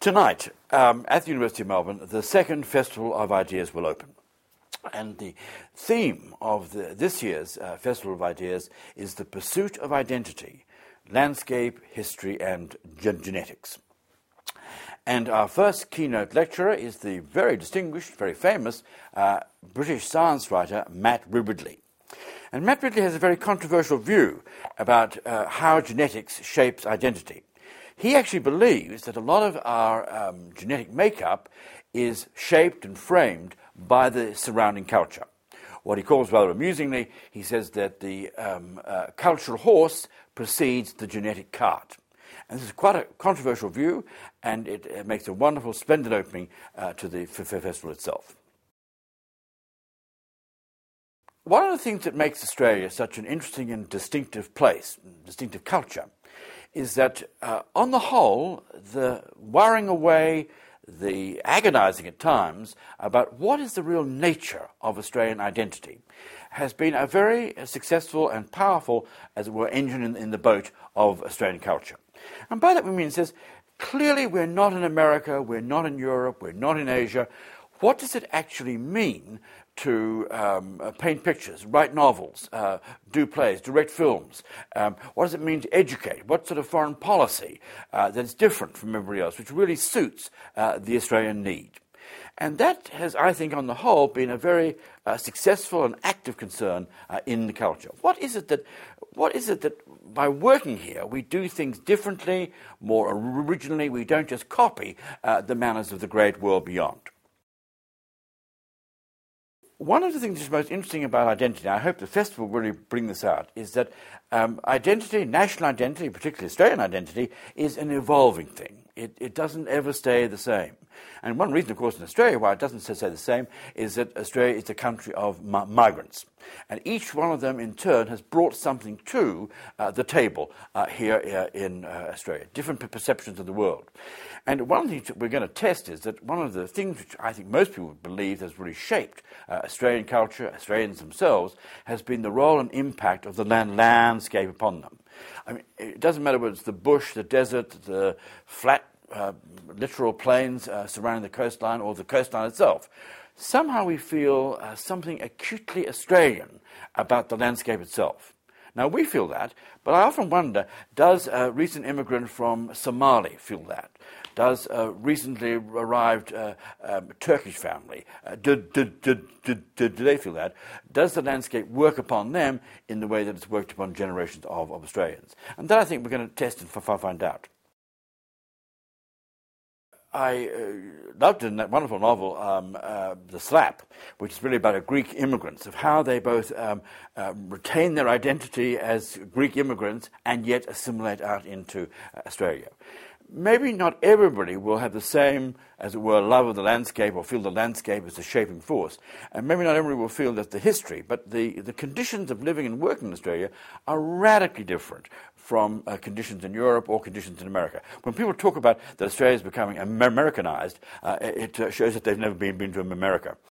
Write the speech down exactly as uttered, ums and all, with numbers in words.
Tonight, um, at the University of Melbourne, the second Festival of Ideas will open. And the theme of the, this year's uh, Festival of Ideas is the pursuit of identity, landscape, history, and gen- genetics. And our first keynote lecturer is the very distinguished, very famous uh, British science writer, Matt Ridley. And Matt Ridley has a very controversial view about uh, how genetics shapes identity. He actually believes that a lot of our um, genetic makeup is shaped and framed by the surrounding culture. What he calls, rather amusingly, he says that the um, uh, cultural horse precedes the genetic cart. And this is quite a controversial view, and it, it makes a wonderful, splendid opening uh, to the f- f- festival itself. One of the things that makes Australia such an interesting and distinctive place, distinctive culture, is that uh, on the whole, the worrying away, the agonising at times about what is the real nature of Australian identity has been a very successful and powerful, as it were, engine in, in the boat of Australian culture. And by that we mean, it says, clearly we're not in America, we're not in Europe, we're not in Asia. What does it actually mean to um, uh, paint pictures, write novels, uh, do plays, direct films? Um, what does it mean to educate? What sort of foreign policy uh, that's different from everybody else, which really suits uh, the Australian need? And that has, I think, on the whole, been a very uh, successful and active concern uh, in the culture. What is it that, what is it that, by working here, we do things differently, more originally? We don't just copy uh, the manners of the great world beyond. One of the things that's most interesting about identity, and I hope the festival will really bring this out, is that um, identity, national identity, particularly Australian identity, is an evolving thing. It, it doesn't ever stay the same. And one reason, of course, in Australia why it doesn't stay the same is that Australia is a country of mi- migrants. And each one of them, in turn, has brought something to uh, the table uh, here uh, in uh, Australia, different perceptions of the world. And one of the things that we're going to test is that one of the things which I think most people believe has really shaped uh, Australian culture, Australians themselves, has been the role and impact of the land landscape upon them. I mean, it doesn't matter whether it's the bush, the desert, the flat, uh, littoral plains uh, surrounding the coastline, or the coastline itself. Somehow we feel uh, something acutely Australian about the landscape itself. Now, we feel that, but I often wonder, does a recent immigrant from Somali feel that? Does a recently arrived uh, um, Turkish family, uh, do, do, do, do, do, do they feel that? Does the landscape work upon them in the way that it's worked upon generations of, of Australians? And that I think we're going to test and f- find out. I uh, loved in that wonderful novel, um, uh, The Slap, which is really about a Greek immigrants, of how they both um, uh, retain their identity as Greek immigrants and yet assimilate out into uh, Australia. Maybe not everybody will have the same, as it were, love of the landscape or feel the landscape as a shaping force. And maybe not everybody will feel that the history, but the, the conditions of living and working in Australia are radically different from uh, conditions in Europe or conditions in America. When people talk about that Australia is becoming Americanized, uh, it uh, shows that they've never been, been to America.